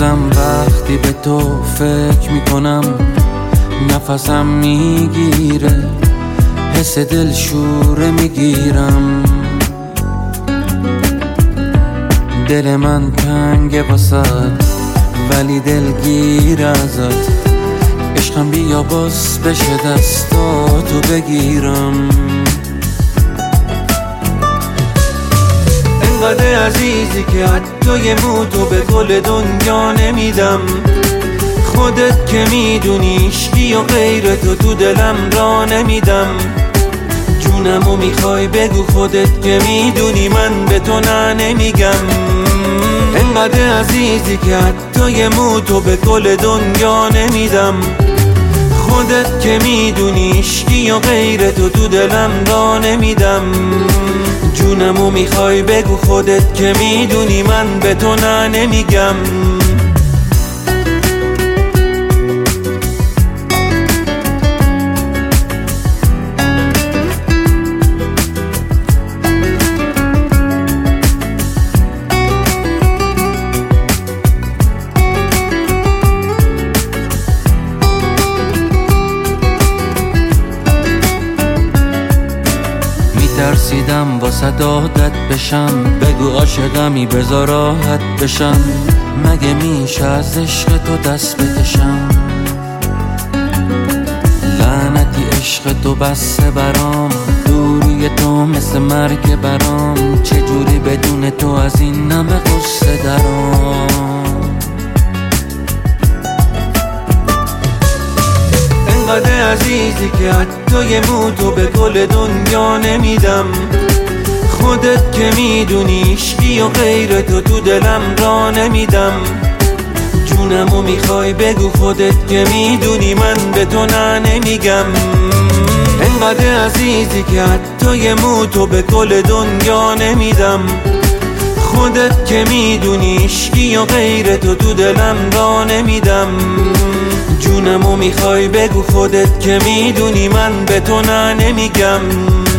روزم وقتی به تو فکر میکنم نفسم میگیره، حس دل شوره میگیرم. دل من تنگه واسد ولی دلگیر ازت، عشقم بیا باز بشه دستاتو بگیرم. انقدر عزیزی که حتی یه موتو به گل دنیا نمیدم. خودت که میدونی عشقی و غیر تو دلم را نمیدم. جونمو میخوای بگو خودت که میدونی من به تو نه نمیگم. انقدر عزیزی که حتی یه موتو به گل دنیا نمیدم. خودت که میدونی عشقی و غیر تو دلم را نمیدم. جونمو میخوای بگو خودت که میدونی من به تو نه نمیگم. ترسیدم واسه عادت بشم، بگو عاشقمی بذار راحت بشم. مگه میشه از عشق تو دست بکشم؟ لعنتی عشق تو بسه برام، دوری تو مثل مرگ برام. چجوری بدون تو از این نمه قصه درام؟ انقدر عزیزی که حتی یه موتو به گل دنیا نمیدم. خودت که میدونی عشقی و غیر تو دلم را نمیدم. جونمو میخوای بگو خودت که میدونی من به تو نه نمیگم. انقدر عزیزی که حتی یه موتو به گل دنیا نمیدم. خودت که میدونی عشقی و غیر تو دلم را نمیدم. جونمو میخوای بگو خودت که میدونی من به تو نه نمیگم.